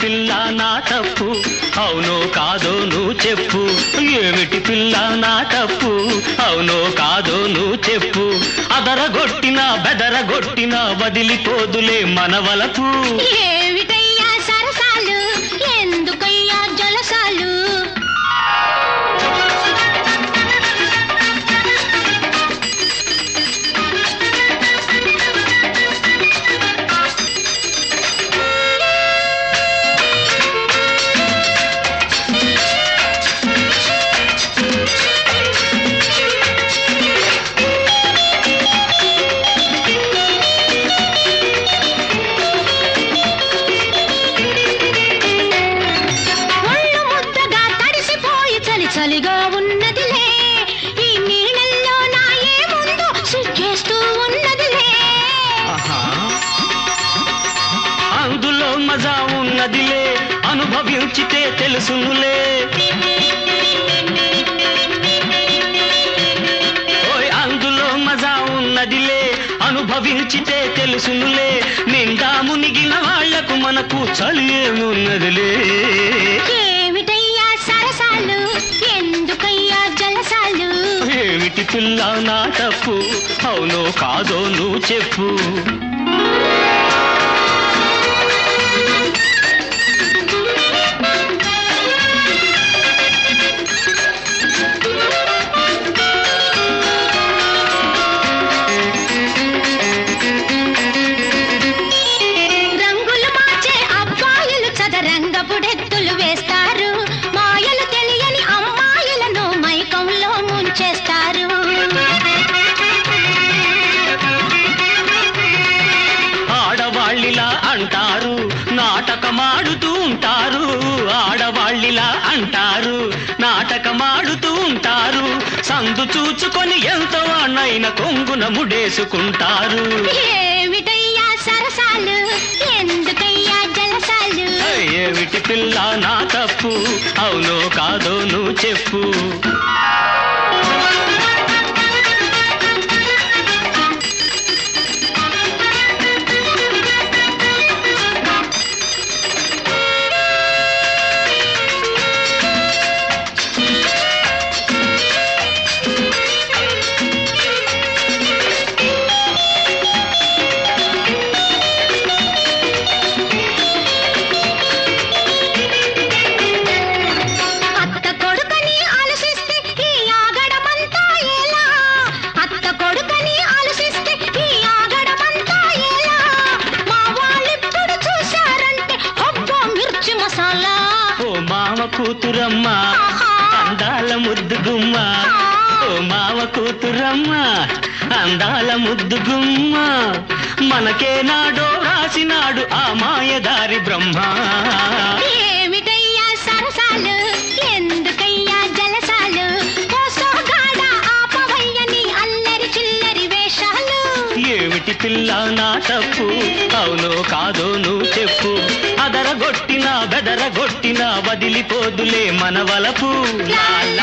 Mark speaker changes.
Speaker 1: పిల్ల నా తప్పు అవునో కాదో నువ్వు చెప్పు ఏమిటి పిల్ల నా తప్పు అవునో కాదో నువ్వు చెప్పు అదరగొట్టినా బెదరగొట్టినా వదిలిపోదులే మనవలపు
Speaker 2: ఏమిటయ్యా సరసాలు ఎందుకయ్యా జలసాలు చలిగా ఉన్నదిలే ఈ నీళ్ళల్లో నా ఏముందో సిగ్గేస్తూ ఉన్నదిలే
Speaker 1: అందులో మజా ఉన్నదిలే అనుభవించితే తెలుసునులే ఓయ్ అందులో మజా ఉన్నదిలే అనుభవించితే తెలుసునులే నిండా మునిగిన వాళ్లకు మనకు చలి ఏమున్నదిలే
Speaker 2: ఏమిటయ్యా సరసాలు ఎందుకయ్యా జలసాలు
Speaker 1: ఏమిటి పిల్ల నా తప్పు అవునో కాదో నువ్వు చెప్పు
Speaker 2: రంగులు మార్చే అబ్బాయిలు చదరంగపుడెత్తులు వేస్తారు మాయలు తెలియని అమ్మాయిలను మైకంలో ముంచేస్తారు
Speaker 1: ఆడవాళ్ళిలా అంటారు నాటకమాడుతూ ఉంటారు ఆడవాళ్ళిలా అంటారు నాటకమాడుతూ ఉంటారు సందు చూచుకొని ఎంత వాణ్ణైన కొంగున ముడేసుకుంటారు
Speaker 2: ఏమిటయ్యా సరసాలు ఎందుకయ్యా జలసాలు
Speaker 1: ఏమిటి పిల్ల నా తప్పు అవునో కాదో నువ్వు చెప్పు కూతురమ్మ అందాల ముద్దుగుమ్మ ఓ మావ కూతురమ్మ అందాల ముద్దుగుమ్మ మనకే నాడో రాసినాడు ఆ మాయదారి బ్రహ్మ
Speaker 2: ఏమిటయ్యా సరసాలు ఎందుకయ్యా జలసాలు కోసోగాడ ఆపవయ్యని అల్లరి చిల్లరి వేషాలు
Speaker 1: ఏమిటి పిల్ల నా తప్పు అవునో కాదో నువ్వు చెప్పు అదరగొట్టినా బెదరగొట్టినా వదిలిపోదులే మనవలపు